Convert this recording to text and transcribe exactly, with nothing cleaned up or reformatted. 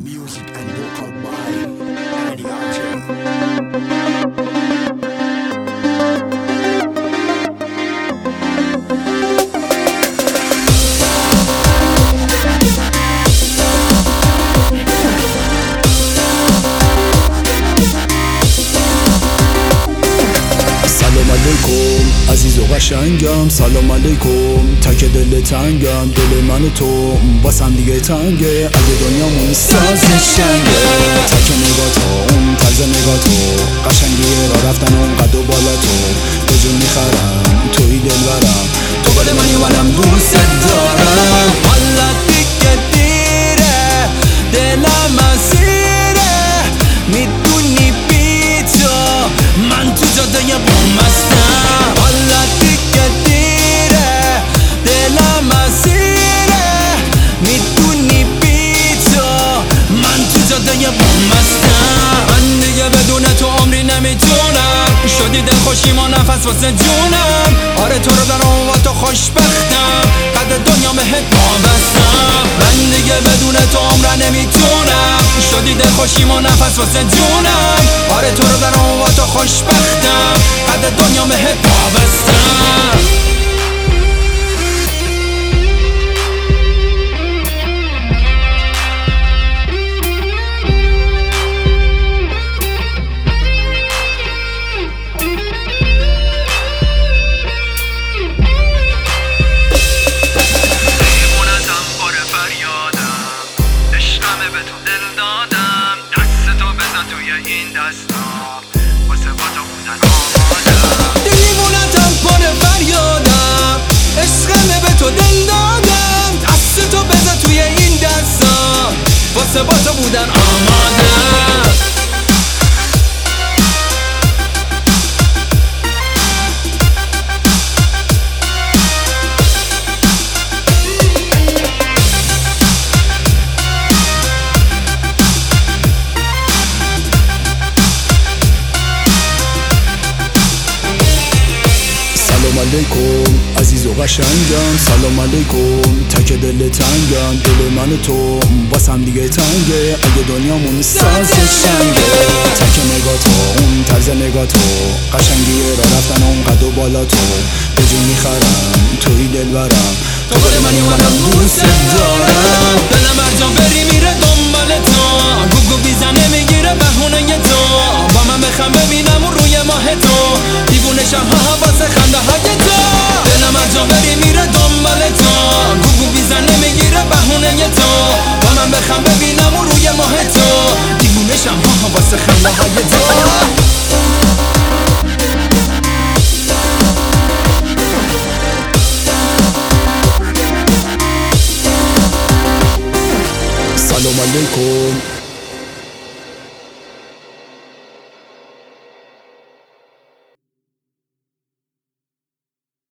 Music and vocal by Eddie R J. سلام علیکم عزیز و قشنگم، سلام علیکم تک دل تنگم، دل من و تو واسم دیگه تنگه، اگه دنیامون ساز شنگه. تک نگاه تو، اون طرز نگاه تو، قشنگیه را رفتن اون قد و بالا تو، به جون میخرم توی دلبرم، تو گل منی و منم دوست دارم. حالا دیگه دیره، دلم اسیره، میدونی بی تو من تو جاده بوم هستم. حالا دیگه دیره، دلم اسیره، میدونی بی تو من تو جاده بوم هستم. من دیگه بدون تو عمری نمیتونم، شدی دل خوشیم و نفس واسه جونم. آره تو رو دارم و تو خوشبختم، قد دنیا بهت وابستم. من دیگه بدون تو عمر نمیتونم، شدی دل خوشیم و نفس واسه جونم. آره تو رو دارم و تو خوشبختم، قد دنیا بهت وابستم. به تو دل دادم، دست تو بزن توی این دستام، واسه با تو بودن آمادم. دیوونتم پر فریادم، عشقمه به تو دل دادم، دست تو بزن توی این دستام، واسه با تو بودن آمادم. سلام علیکم عزیز و قشنگم، سلام علیکم تک دل تنگم، دل من و تو واسم دیگه تنگه، اگه دنیامون ساز شنگه. تک نگاه تو، اون طرز نگاه تو، قشنگیه را رفتن اون قد و بالا تو، به جون میخرم توی دلبرم، تو گل منی و منم دوست دارم. دلم هر جا بری میره دنبال تو، گوگو بیزنه میگیره بهونه تو، با من بخم ببینم اون روی ماه تو، دیوونشم ها ها واسه خنده های تو. دلم هر جا بری میره دنبال تو، گوگو بیزنه میگیره بهونه تو، با من بخم ببینم اون روی ماه تو، دیوونشم ها ها واسه خنده های تو. سلام علیکم